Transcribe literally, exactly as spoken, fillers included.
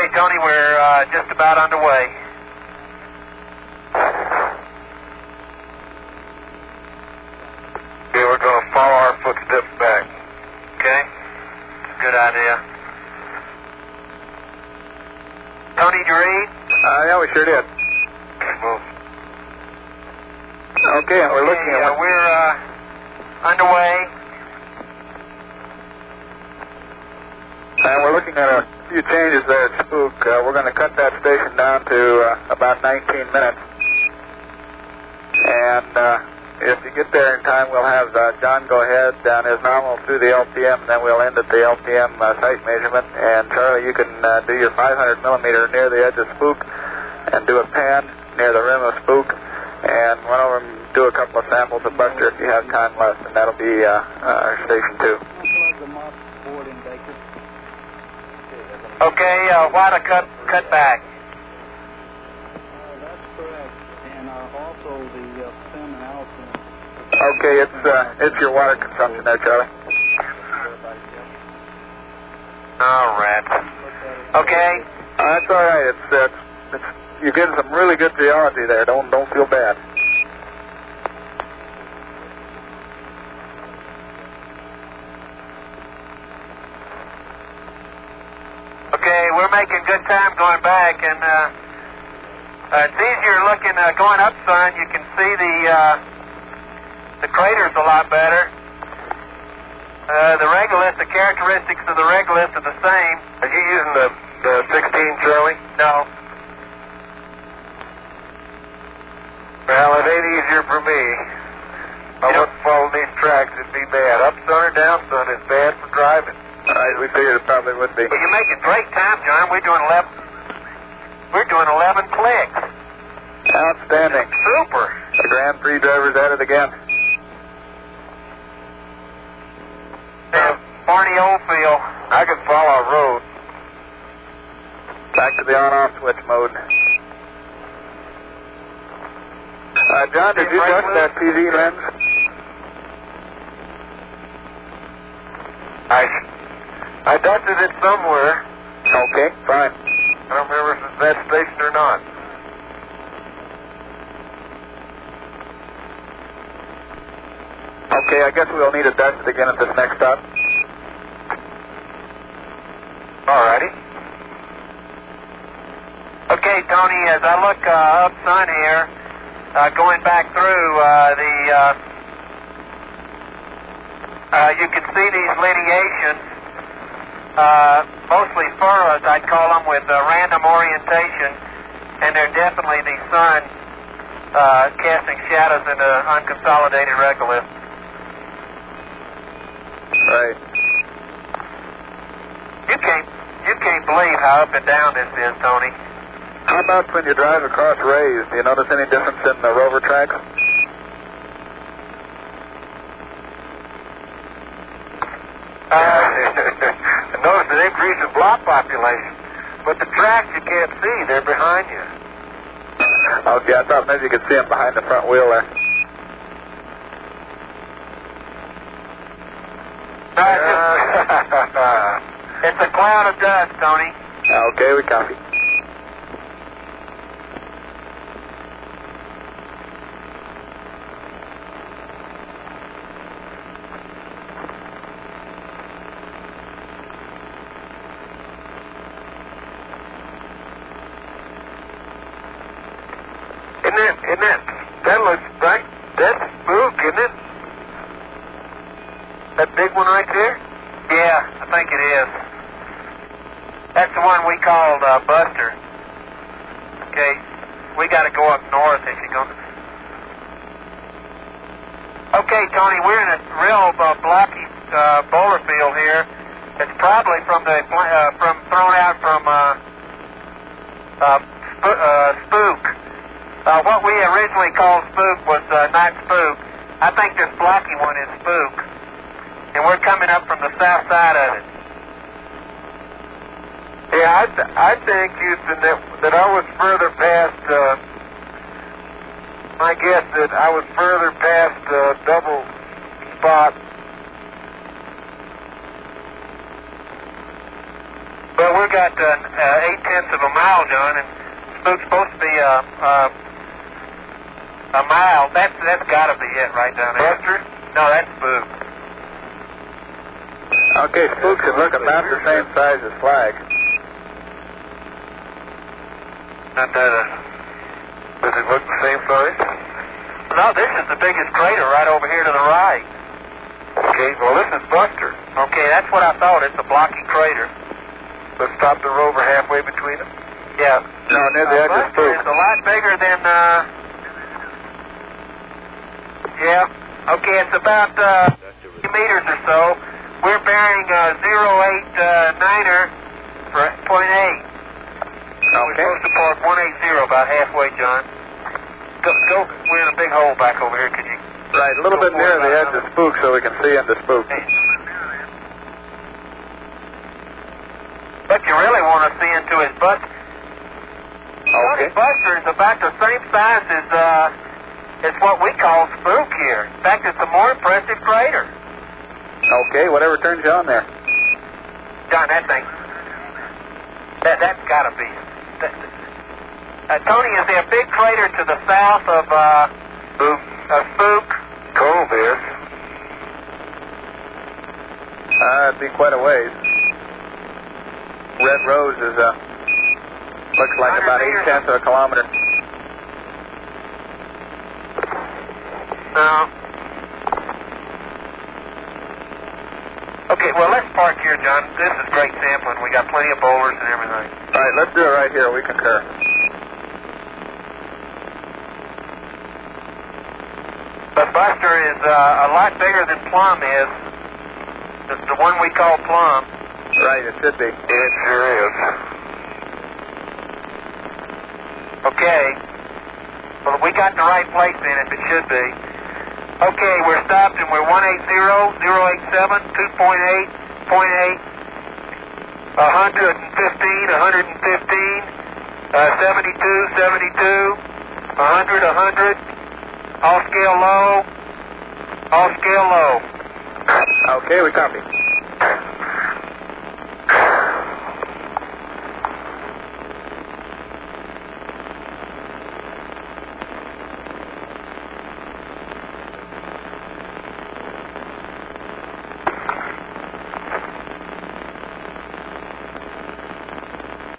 Tony, we're uh, just about underway. Okay, we're going to follow our footsteps back. Okay. Good idea. Tony, did you read? Uh, yeah, we sure did. Move. Okay, and we're Okay, looking at uh, what... we're uh, underway. And we're looking at a few changes there at Spook. Uh, we're going to cut that station down to uh, about nineteen minutes. And uh, if you get there in time, we'll have uh, John go ahead down his normal through the L P M, and then we'll end at the L P M uh, site measurement. And Charlie, you can uh, do your five hundred millimeter near the edge of Spook and do a pan near the rim of Spook, and run over and do a couple of samples of Buster if you have time left, and that'll be uh, uh, our station two. Okay, uh, why to cut cut back? Uh, that's correct. And uh, also the uh, Sim and Allison. Okay, it's uh, it's your water consumption there, Charlie. All right. Okay. Uh, that's all right. It's, uh, it's, it's you're getting some really good geology there. Don't don't feel bad. Okay, we're making good time going back, and uh, uh, it's easier looking uh, going up, son. You can see the uh, the craters a lot better. Uh, the regolith, the characteristics of the regolith are the same. Are you using the, the sixteen, Charlie? No. Well, it ain't easier for me. I You wouldn't follow these tracks. It'd be bad. Up sun or down sun is bad for driving. All right, we figured it probably would be. But you're making great time, John. We're doing eleven. We're doing eleven clicks. Outstanding. Super. The Grand Prix driver's at it again. Uh, Barney Oldfield. I can follow a road. Back to the on-off switch mode. Uh, John, did you touch that P V lens? I, I dusted it somewhere. Okay, fine. I don't remember if it's that station or not. Okay, I guess we'll need to dust it again at this next stop. Alrighty. Okay, Tony, as I look uh, up sun here, uh, going back through uh, the, uh, uh, you can see these lineations, uh, mostly furrows, I'd call them, with uh, random orientation, and they're definitely the sun uh, casting shadows into unconsolidated regolith. Right. You can't, you can't believe how up and down this is, Tony. How about when you drive across Rays? Do you notice any difference in the rover tracks? Uh, I noticed an increase in block population. But the tracks you can't see, they're behind you. Okay, I thought maybe you could see them behind the front wheel there. Uh, it's a cloud of dust, Tony. Okay, we copy. Isn't it, isn't it, that looks like, that's Spook, isn't it? That big one right there? Yeah, I think it is. That's the one we called uh, Buster. Okay, we got to go up north if you're going to. Okay, Tony, we're in a real uh, blocky uh, boulder field here. It's probably from the uh, from thrown out from uh, uh, sp- uh, Spook. Uh, what we originally called Spook was uh, not Spook. I think this blocky one is Spook, and we're coming up from the south side of it. Yeah, I, th- I think, Houston, that, that I was further past, uh, my guess that I was further past uh, double spot. But we've got uh, uh, eight tenths of a mile, John, and Spook's supposed to be a, a, a mile. That's that's got to be it right down there. Buster? No, that's Spook. Okay, Spooks is looking about the same size as Flag. Not that, uh, does it look the same size? No, this is the biggest crater right over here to the right. Okay, well, this is Buster. Okay, that's what I thought. It's a blocky crater. Let's stop the rover halfway between them. Yeah. No, near the Uh, edge of Buster Spook. is a lot bigger than, uh... Yeah. Okay, it's about, uh, fifty meters or so. We're bearing, uh, zero eight niner for point eight. We're Okay. supposed to park one eighty, about halfway, John. Go, go, we're in a big hole back over here. Could you... Right, a little bit near the edge of Spook so we can see into Spook. But you really want to see into his butt. Okay. Buster is about the same size as, uh, as what we call Spook here. In fact, it's a more impressive crater. Okay, whatever turns you on there. John, that thing, that, that's got to be. That, uh, Tony, is there a big crater to the south of, uh, Spook. of Spook? Cove is. Uh, it'd be quite a ways. Red Rose is, uh, looks like about eight tenths of a kilometer. No. Okay, well, let's park here, John. This is great sampling. We got plenty of boulders and everything. All right, let's do it right here. We concur. But Buster is uh, a lot bigger than Plum is. The, the one we call Plum. Right, it should be. It sure is. Okay. Well, we got the right place in it. It should be. Okay, we're stopped and we're one eighty, zero eight seven, two point eight, point eight, one fifteen, one fifteen, uh, seventy-two, seventy-two, one hundred, one hundred, all scale low, all scale low. Okay, we copy.